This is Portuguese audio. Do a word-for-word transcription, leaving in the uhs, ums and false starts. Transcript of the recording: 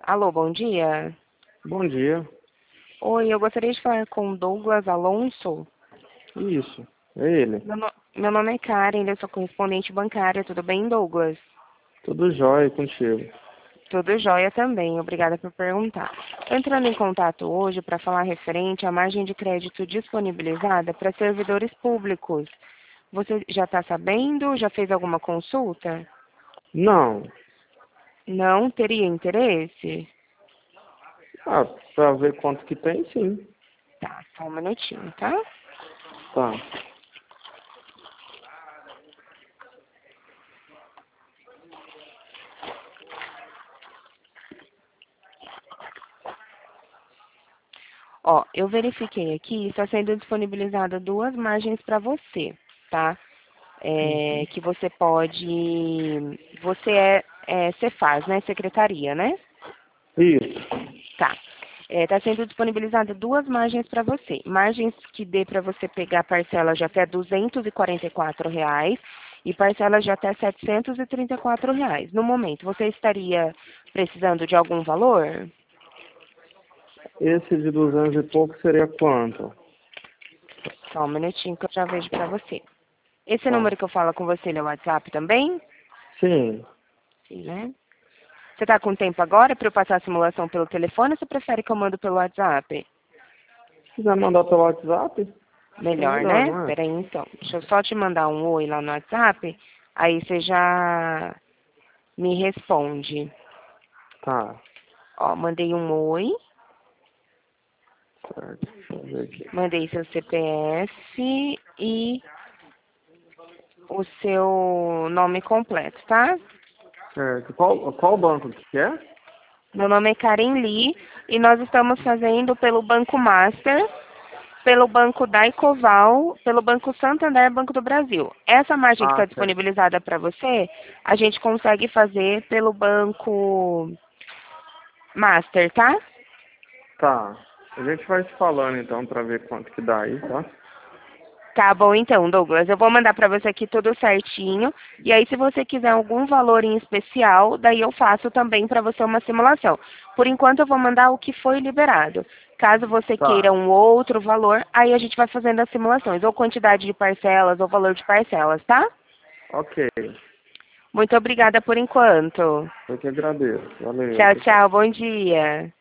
Alô, bom dia. Bom dia. Oi, eu gostaria de falar com o Douglas Alonso. Isso, é ele. Meu, no- meu nome é Karen, eu sou correspondente bancária. Tudo bem, Douglas? Tudo jóia contigo. Tudo jóia também, obrigada por perguntar. Tô entrando em contato hoje para falar referente à margem de crédito disponibilizada para servidores públicos. Você já está sabendo? Já fez alguma consulta? Não. Não teria interesse? Ah, pra ver quanto que tem, sim. Tá, só um minutinho, tá? Tá. Ó, eu verifiquei aqui, está sendo disponibilizada duas margens para você, tá? É, Uhum. que você pode. Você é, é Cefaz, né? Secretaria, né? Isso. Tá. Está sendo disponibilizada duas margens para você. Margens que dê para você pegar parcelas de até duzentos e quarenta e quatro reais e parcelas de até setecentos e trinta e quatro reais. No momento, você estaria precisando de algum valor? Esse de duzentos e pouco seria quanto? Só um minutinho que eu já vejo para você. Esse Tá. número que eu falo com você, ele é o WhatsApp também? Sim. Sim, né? Você está com tempo agora para eu passar a simulação pelo telefone ou você prefere que eu mando pelo WhatsApp? Se quiser mandar pelo WhatsApp, é Melhor, melhor, né? não é? Peraí, então. Deixa eu só te mandar um oi lá no WhatsApp, aí você já me responde. Tá. Ó, mandei um oi, Certo. Deixa eu ver aqui. mandei seu C P F e o seu nome completo, tá? Certo. Qual, qual banco que é? Meu nome é Karen Lee e nós estamos fazendo pelo Banco Master, pelo Banco Daicoval, pelo Banco Santander, Banco do Brasil. Essa margem que está Ah, certo. disponibilizada para você, a gente consegue fazer pelo Banco Master, tá? Tá. A gente vai se falando então pra ver quanto que dá aí, tá? Tá bom então, Douglas. Eu vou mandar para você aqui tudo certinho. E aí, se você quiser algum valor em especial, daí eu faço também para você uma simulação. Por enquanto, eu vou mandar o que foi liberado. Caso você queira Tá. um outro valor, aí a gente vai fazendo as simulações, ou quantidade de parcelas, ou valor de parcelas, tá? Ok. Muito obrigada por enquanto. Eu que agradeço. Valeu, Tchau, tchau, tchau. tchau. Bom dia.